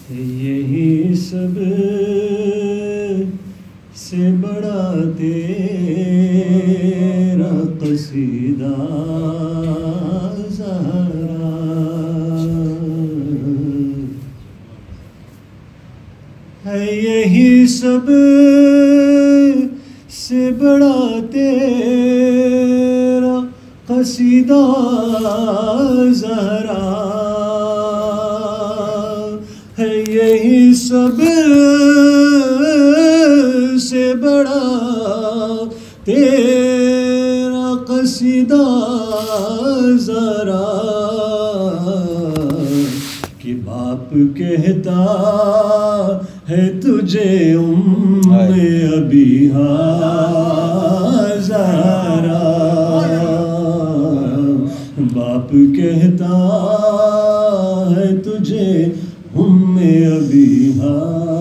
یہی سب سے بڑا تیرا قصیدہ زہرا، ہے یہی سب سے بڑا تیرا قصیدہ زہرا، ہے یہی سب سے بڑا تیرا قصیدہ زہرا، کہ باپ کہتا ہے تجھے ابیہا زہرا، باپ کہتا ہے تجھے ابیہا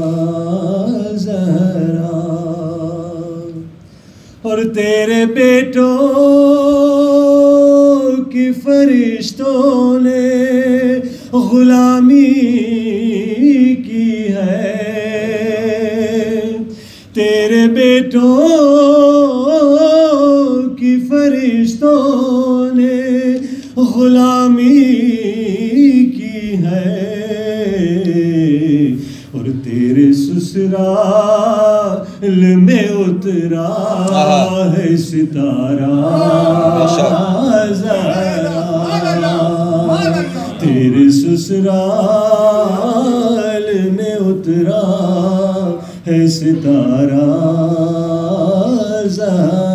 زہرا، اور تیرے بیٹوں کی فرشتوں نے غلامی کی ہے، تیرے بیٹوں کی فرشتوں نے غلامی کی ہے، اور تیرے سسرال میں اترا ہے ستارہ زہرا، تیرے سسرال میں اترا ہے ستارہ زہرا۔